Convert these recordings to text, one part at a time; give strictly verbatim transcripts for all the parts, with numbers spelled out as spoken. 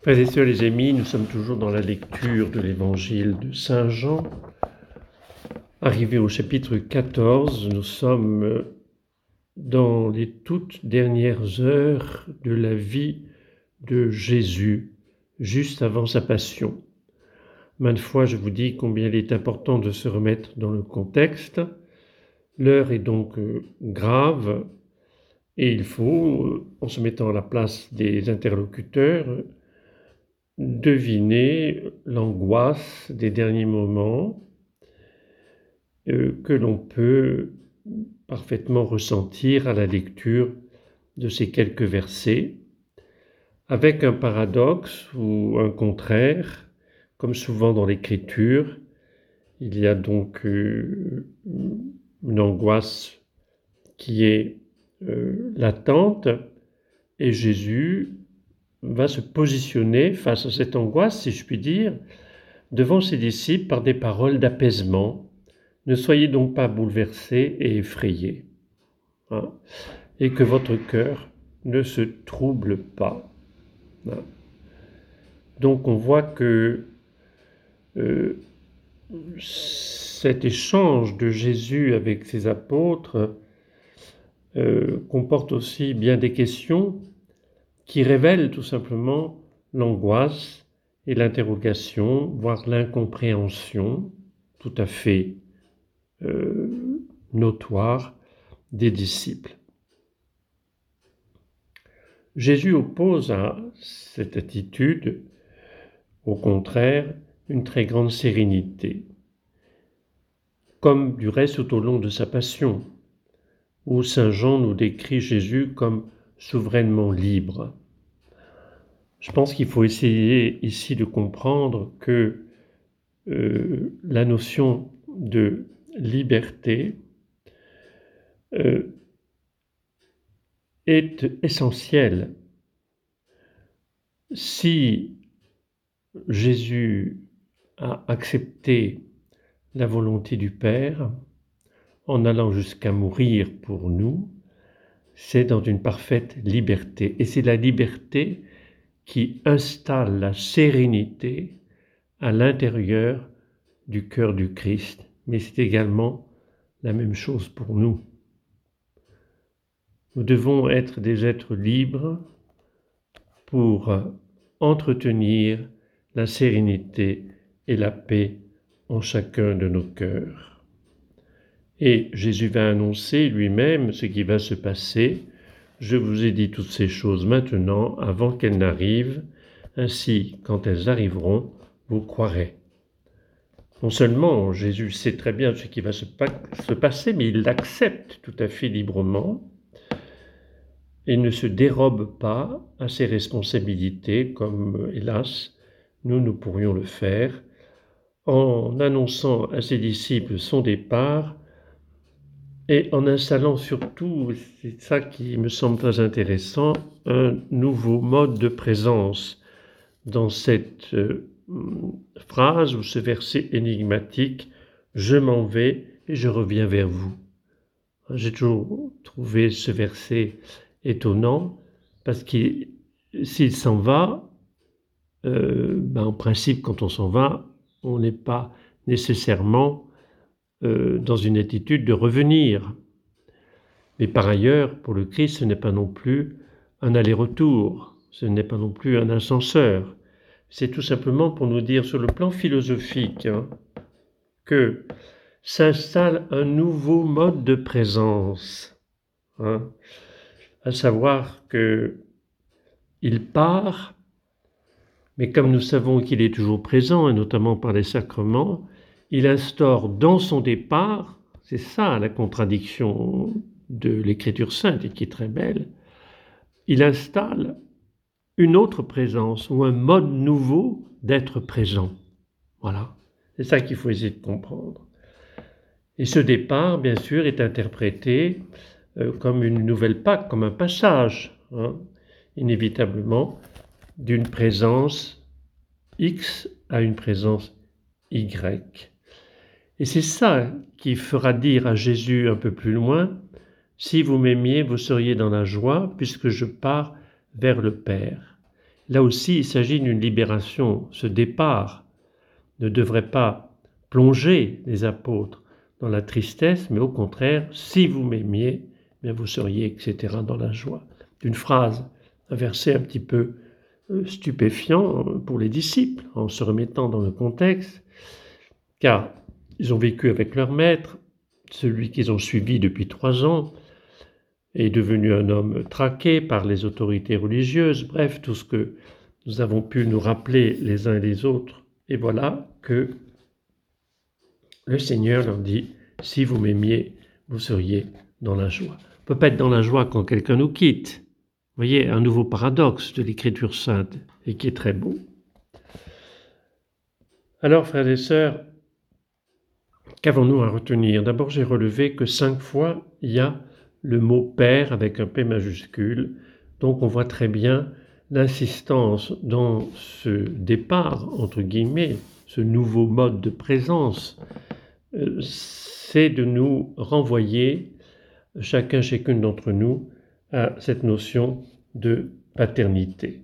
Frères et sœurs, les amis, nous sommes toujours dans la lecture de l'évangile de Saint Jean. Arrivé au chapitre quatorze, nous sommes dans les toutes dernières heures de la vie de Jésus, juste avant sa passion. Maintes fois, je vous dis combien il est important de se remettre dans le contexte. L'heure est donc grave et il faut, en se mettant à la place des interlocuteurs, deviner l'angoisse des derniers moments euh, que l'on peut parfaitement ressentir à la lecture de ces quelques versets, avec un paradoxe ou un contraire, comme souvent dans l'Écriture. Il y a donc euh, une angoisse qui est euh, latente, et Jésus va se positionner face à cette angoisse, si je puis dire, devant ses disciples par des paroles d'apaisement. Ne soyez donc pas bouleversés et effrayés, hein, et que votre cœur ne se trouble pas. Hein. Donc on voit que euh, cet échange de Jésus avec ses apôtres euh, comporte aussi bien des questions qui révèlent tout simplement l'angoisse et l'interrogation, voire l'incompréhension tout à fait euh, notoire des disciples. Jésus oppose à cette attitude, au contraire, une très grande sérénité, comme du reste tout au long de sa passion, où Saint Jean nous décrit Jésus comme souverainement libre. Je pense qu'il faut essayer ici de comprendre que euh, la notion de liberté euh, est essentielle. Si Jésus a accepté la volonté du Père en allant jusqu'à mourir pour nous, c'est dans une parfaite liberté. Et c'est la liberté qui installe la sérénité à l'intérieur du cœur du Christ. Mais c'est également la même chose pour nous. Nous devons être des êtres libres pour entretenir la sérénité et la paix en chacun de nos cœurs. Et Jésus va annoncer lui-même ce qui va se passer. Je vous ai dit toutes ces choses maintenant, avant qu'elles n'arrivent. Ainsi, quand elles arriveront, vous croirez. Non seulement Jésus sait très bien ce qui va se, pa- se passer, mais il l'accepte tout à fait librement et ne se dérobe pas à ses responsabilités, comme, hélas, nous, nous pourrions le faire, en annonçant à ses disciples son départ et en installant surtout, c'est ça qui me semble très intéressant, un nouveau mode de présence dans cette euh, phrase ou ce verset énigmatique « Je m'en vais et je reviens vers vous ». J'ai toujours trouvé ce verset étonnant parce que s'il s'en va, euh, ben en principe quand on s'en va, on n'est pas nécessairement euh, dans une attitude de revenir. Mais par ailleurs, pour le Christ, ce n'est pas non plus un aller-retour, ce n'est pas non plus un ascenseur. C'est tout simplement pour nous dire sur le plan philosophique hein, que s'installe un nouveau mode de présence, hein, à savoir qu'il part, mais comme nous savons qu'il est toujours présent, et notamment par les sacrements, il instaure dans son départ, c'est ça la contradiction de l'Écriture sainte et qui est très belle, il installe une autre présence ou un mode nouveau d'être présent. Voilà, c'est ça qu'il faut essayer de comprendre. Et ce départ, bien sûr, est interprété euh, comme une nouvelle Pâque, comme un passage, hein, inévitablement, d'une présence X à une présence Y. Et c'est ça qui fera dire à Jésus un peu plus loin, « Si vous m'aimiez, vous seriez dans la joie, puisque je pars vers le Père. » là aussi il s'agit d'une libération. Ce départ ne devrait pas plonger les apôtres dans la tristesse, mais au contraire, si vous m'aimiez, bien vous seriez, et cetera, dans la joie. Une phrase, un verset un petit peu stupéfiant pour les disciples, en se remettant dans le contexte, car ils ont vécu avec leur maître, celui qu'ils ont suivi depuis trois ans, est devenu un homme traqué par les autorités religieuses, bref, tout ce que nous avons pu nous rappeler les uns et les autres. Et voilà que le Seigneur leur dit, si vous m'aimiez, vous seriez dans la joie. On ne peut pas être dans la joie quand quelqu'un nous quitte. Vous voyez, un nouveau paradoxe de l'Écriture sainte, et qui est très beau. Alors, frères et sœurs, qu'avons-nous à retenir? D'abord, j'ai relevé que cinq fois, il y a le mot « Père » avec un P majuscule. Donc, on voit très bien l'insistance dans ce départ, entre guillemets, ce nouveau mode de présence, euh, c'est de nous renvoyer, chacun, chacune d'entre nous, à cette notion de paternité.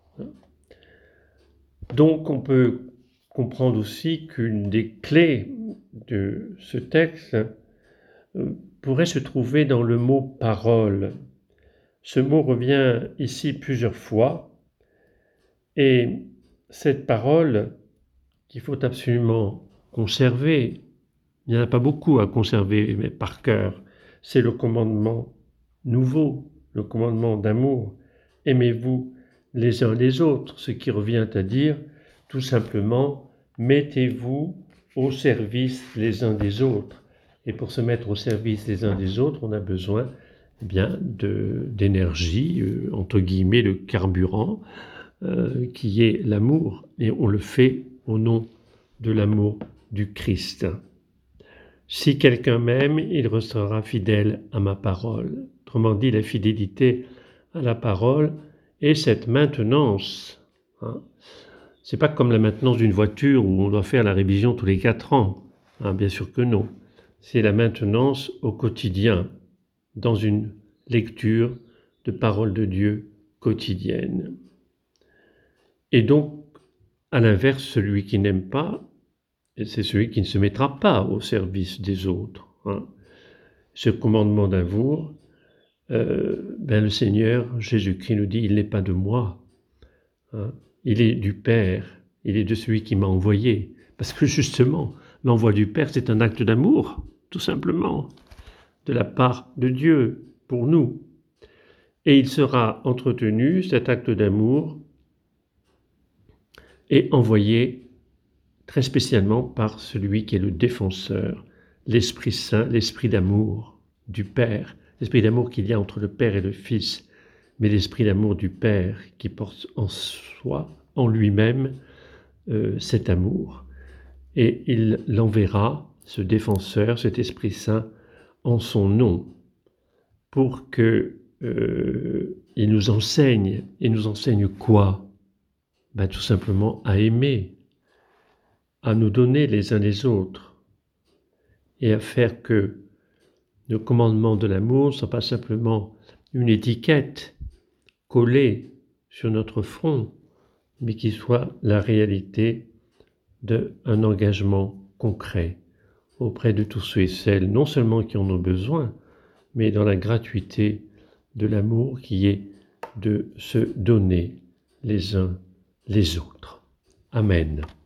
Donc, on peut comprendre aussi qu'une des clés de ce texte pourrait se trouver dans le mot « parole ». Ce mot revient ici plusieurs fois, et cette parole qu'il faut absolument conserver, il n'y en a pas beaucoup à conserver, mais par cœur, c'est le commandement nouveau, le commandement d'amour. Aimez-vous les uns les autres, ce qui revient à dire tout simplement, mettez-vous au service les uns des autres. Et pour se mettre au service les uns des autres, on a besoin eh bien, de, d'énergie, euh, entre guillemets, le carburant, euh, qui est l'amour. Et on le fait au nom de l'amour du Christ. Si quelqu'un m'aime, il restera fidèle à ma parole. Autrement dit, la fidélité à la parole et cette maintenance. Hein. C'est pas comme la maintenance d'une voiture où on doit faire la révision tous les quatre ans. Hein, bien sûr que non. C'est la maintenance au quotidien, dans une lecture de parole de Dieu quotidienne. Et donc, à l'inverse, celui qui n'aime pas, c'est celui qui ne se mettra pas au service des autres. Hein. Ce commandement d'amour, euh, ben le Seigneur Jésus-Christ nous dit, il n'est pas de moi, hein. Il est du Père, il est de celui qui m'a envoyé. Parce que justement, l'envoi du Père, c'est un acte d'amour, tout simplement, de la part de Dieu pour nous. Et il sera entretenu, cet acte d'amour, et envoyé très spécialement par celui qui est le défenseur, l'Esprit Saint, l'Esprit d'amour du Père, l'Esprit d'amour qu'il y a entre le Père et le Fils, mais l'Esprit d'amour du Père qui porte en soi, en lui-même, euh, cet amour. Et il l'enverra, ce défenseur, cet Esprit Saint, en son nom, pour que euh, il nous enseigne. Et nous enseigne quoi? Ben, tout simplement à aimer, à nous donner les uns les autres, et à faire que le commandement de l'amour ne soit pas simplement une étiquette collée sur notre front, mais qui soit la réalité d'un engagement concret auprès de tous ceux et celles, non seulement qui en ont besoin, mais dans la gratuité de l'amour qui est de se donner les uns les autres. Amen.